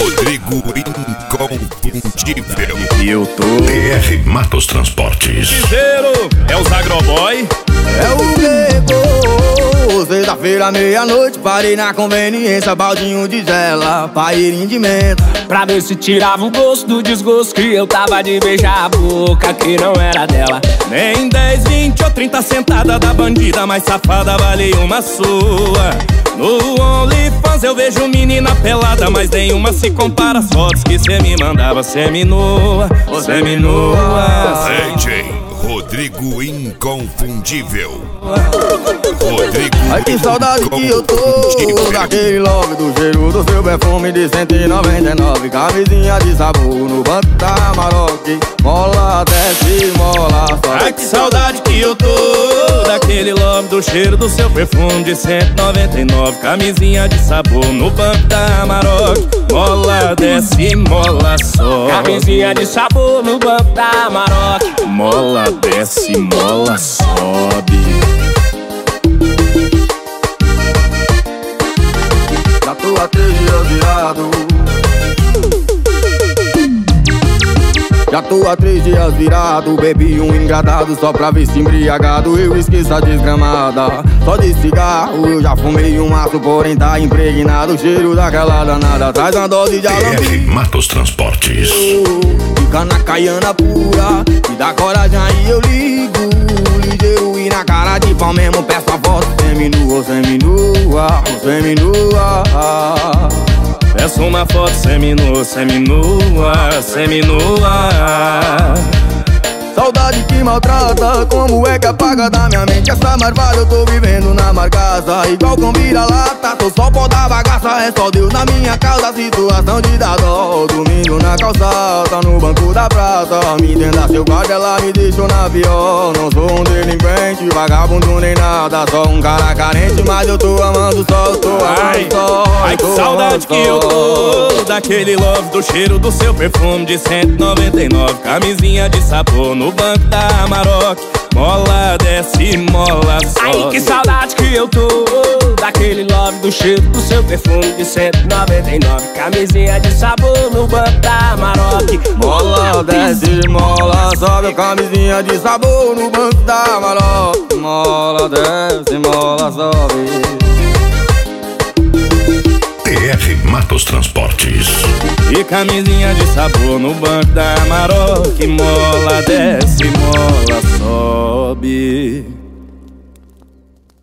Rodrigo Inconfundível. E eu tô TR Matos Transportes. Piseiro, é os agroboy. É o Bebo, sexta-feira, meia-noite, parei na conveniência, baldinho de gela, pairinho de menta, pra ver se tirava o gosto do desgosto que eu tava de beijar a boca que não era dela. Nem 10, 20 ou 30 sentada da bandida mais safada vale uma sua. No OnlyFans eu vejo menina pelada, mas nenhuma se compara às fotos que cê me mandava seminua, seminua. DJ Rodrigo Inconfundível. Rodrigo. Ai que saudade que eu tô daquele love, do cheiro do seu perfume de 199, camisinha de sabor no banco da Amarok, mola desce, mola sobe. Ai que saudade que eu tô daquele love, do cheiro do seu perfume de 199, camisinha de sabor no banco da Amarok, mola desce, mola sobe. Camisinha de sabor no banco da Amarok, mola desce, mola sobe. Já tô há 3 dias virado, já tô há 3 dias virado, bebi um engradado só pra ver se embriagado eu esqueço a desgramada. Só de cigarro eu já fumei um maço, porém tá impregnado o cheiro daquela danada. Traz uma dose de TR alambique, Matos Transportes. fica na caiana pura, me dá coragem aí eu ligo, ligeiro e na cara de pau mesmo peço a foto seminua, seminua, seminua. Peço uma foto seminua, seminua, seminua. Saudade que maltrata, como é que apaga da minha mente essa marvada? Eu tô vivendo na marcaça, igual com vira-lata, tô só pó da bagaça, é só Deus na minha causa, situação de dar dó. Domingo na calçada, no banco da praça, me entenda seu guarda, ela me deixou na pior. Não sou um delinquente, vagabundo nem nada, só um cara carente, mas eu tô amando só, eu tô amando só. Ai que saudade que eu tô daquele love, do cheiro do seu perfume de 199, camisinha de sabor no banco da Amarok, mola desce, mola sobe. ai que saudade que eu tô daquele love, do cheiro do seu perfume de 199, camisinha de sabor no banco da Amarok, mola desce, mola sobe, camisinha de sabor no banco da Amarok, mola desce, mola sobe. TR Matos Transportes. E camisinha de sabor no banco da Amarok, mola desce, mola sobe.